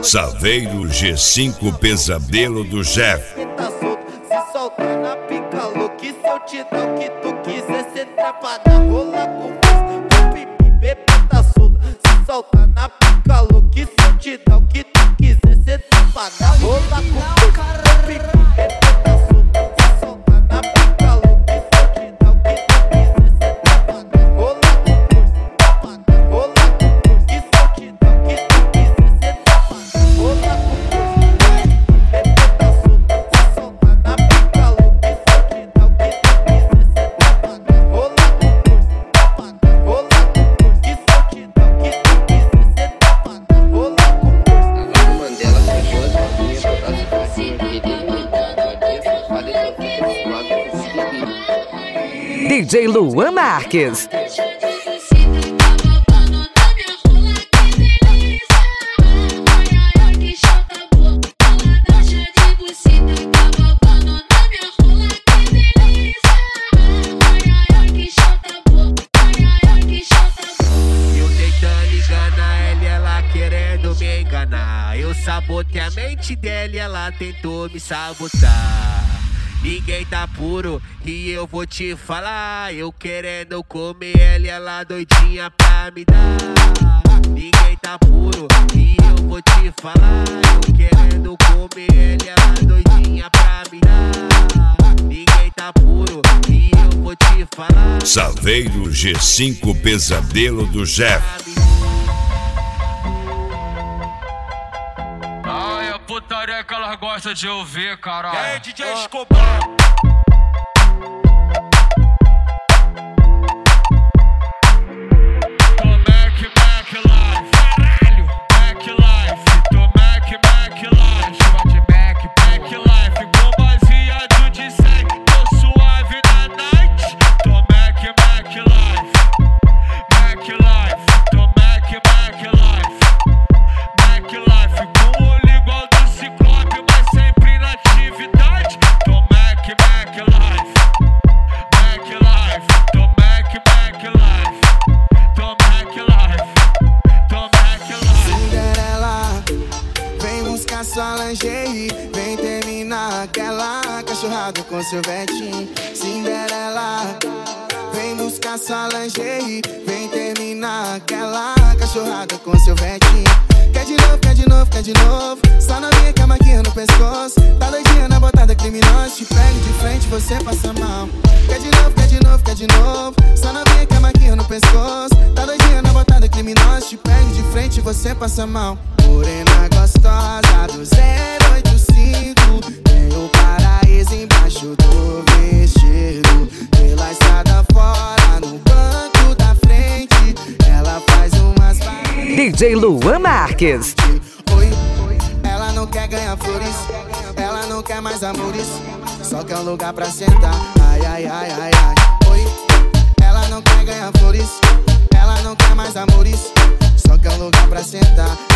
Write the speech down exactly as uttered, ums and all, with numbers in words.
Saveiro G cinco Pesadelo do Jeff. Tá solto, se soltar na pica louca. Se eu te dar o que tu quiser, cê trapa na rola com força. Pipi, bebê tá solto, se soltar na pica louca. Se eu te dar o que tu quiser, cê trapa na rola com força. Pipi, bebê tá solto, se soltar na pica louca. Se eu te dar o que tu quiser, cê trapa na rola com força. Trapa na rola com força. Se eu te dar o que tu quiser, cê trapa na rola com força. D J Luan Marques. Eu sabotei a mente dela e ela tentou me sabotar. Ninguém tá puro e eu vou te falar. Eu querendo comer ela e ela doidinha pra me dar. Ninguém tá puro e eu vou te falar. Eu querendo comer ela e ela doidinha pra me dar. Ninguém tá puro e eu vou te falar. Saveiro G cinco Pesadelo do Jeff. Putaria que elas gostam de ouvir, caralho. É D J Escobar. Tô Mac, Mac Life, caralho. Mac Life, tô Mac, Mac Life. Chama de Mac, Mac Life. Com baseado de cem, tô suave na night. Tô Mac, Mac Life, Mac Life. Tô Mac, Mac Life, Mac Life. Com o olho igual do Ciclope, mas sempre na atividade. Tô Mac, Mac Life, Mac Life. Tô Mac, Mac Life, tô Mac Life, tô Mac Life. Cinderela, vem buscar sua lingerie. Vem terminar aquela cachorrada com seu vetinho. Cinderela, vem buscar sua lingerie. Vem terminar aquela cachorrada com seu vetinho. Quer de novo, quer de novo, quer de novo. Só novinha com a maquinha no pescoço. Tá doidinha na botada criminosa. Te pego de frente, você passa mal. Quer de novo, quer de novo, quer de novo. Só novinha com a maquinha no pescoço. Tá doidinha na botada criminosa. Te pego de frente, você passa mal. Morena gostosa do zero oito cinco. Tem o paraíso embaixo do vestido. Pela estrada fora, no banco da frente. Ela faz umas D J Luan Marques. Oi, ela não quer ganhar flores, ela não quer mais amores, só quer um lugar pra sentar. Ai, ai, ai, ai, ai. Oi, ela não quer ganhar flores, ela não quer mais amores, só quer um lugar pra sentar.